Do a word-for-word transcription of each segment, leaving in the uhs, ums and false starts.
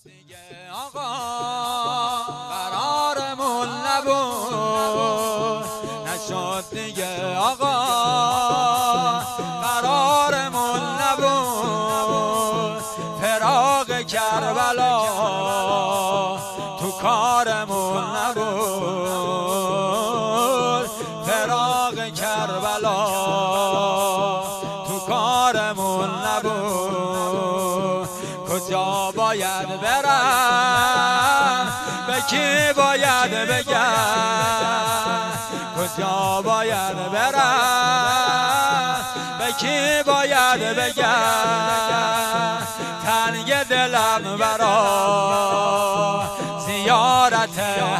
دیگه آقا قرارمون نبود، نشد دیگه آقا قرارمون نبود، فراق کربلا تو کارمون نبود، فراق کربلا تو کارمون نبود. کجا باید برم، به کی باید بگم، کجا باید برم، به کی باید بگم، تنگ دلم برا زیارت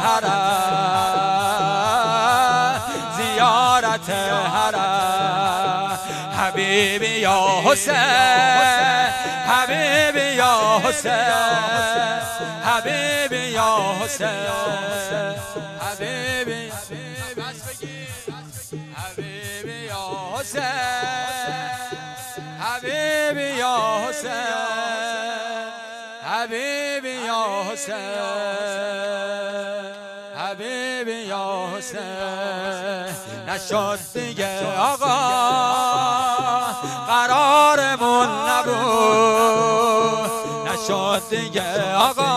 حرم، زیارت حرم. حبیبی یا حسین، حبیبی یا حسین، حبیبی یا حسین، حبیبی حبیبی یا حسین، حبیبی یا حسین، حبیبی یا حسین، حبیبی یا حسین. نشد دیگه آقا قرارمون نبود، نشد دیگه آقا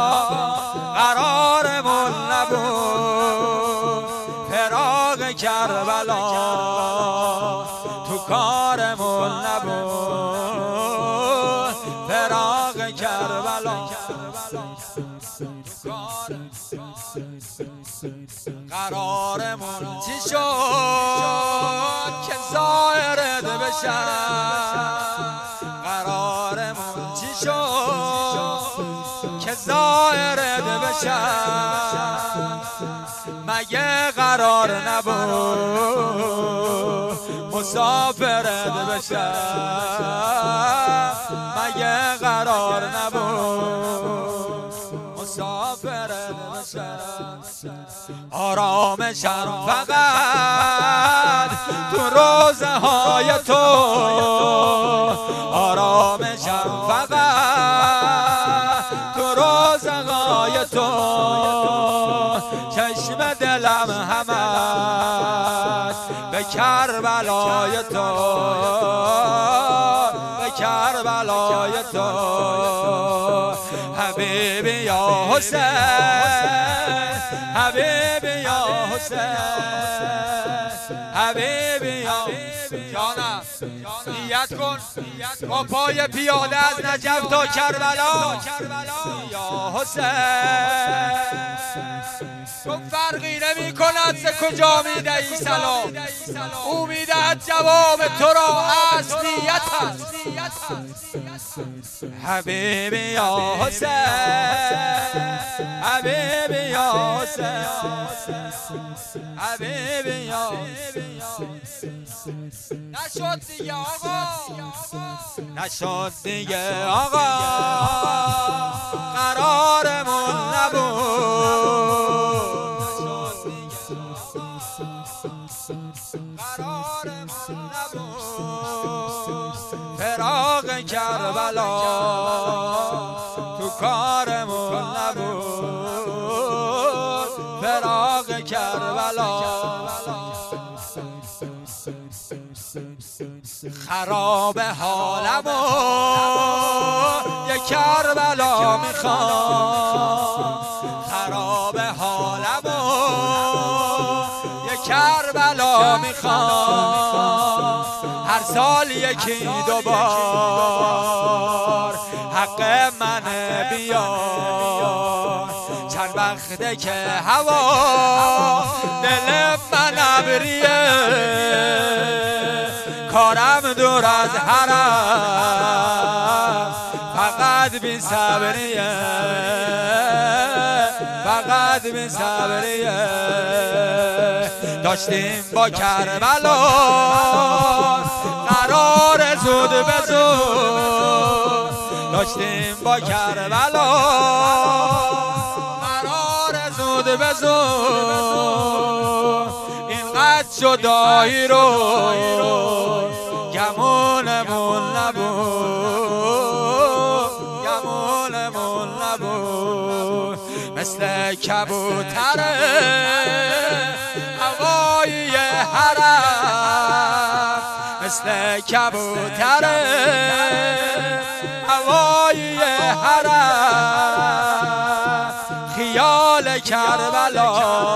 قرارمون نبود، فراق کربلا تو کارمون نبود، فراق کربلا قرارمون چی شد که ظاهرت بشم، قرارمون چی شد که ظاهرت بشم، مگه قرار نبود مسافرت بشم، مگه قرار نبود مسافرت بشم. آرامشم فقط تو روزه های تو، آرامشم فقط تو روزه های تو، چشم دلم همش به کربلای تو، به کربلای تو. حبیبی یا حسین، حبیبی یا حسین، حبیبی یا جانم. نیت کن با پای پیاده از نجف تا کربلا، یا حسین تو فرقی نمی کند ز کجا میدهی سلام، او میدهد جواب تو را اصلیت است. حبیبی یا حسین، حبیبی یا حسین، حبیبی یا نشد دیگه آقا، نشد دیگه آقا قرارمون نبود، قرارمون نبود، فراق کربلا تو کارمون نبود، فراق کربلا. خراب حالمو یک کربلا میخوام، خراب حالمو یک کربلا میخوام، هر سال یکی دوبار حق من بیار، چند وقته که هوا دل من ابریه، کارم دور از حرم فقط بی صبریه، فقط بی صبریه. داشتیم با کربلا قرار زود به زود، داشتیم با کربلا قرار زود به زود، اینقدر جدایی رو گمونمون نبود، گمون خونمون نبود، مثل کبوتر هوایی حرم، مثل کبوتر هوایی حرم، خیال کربلا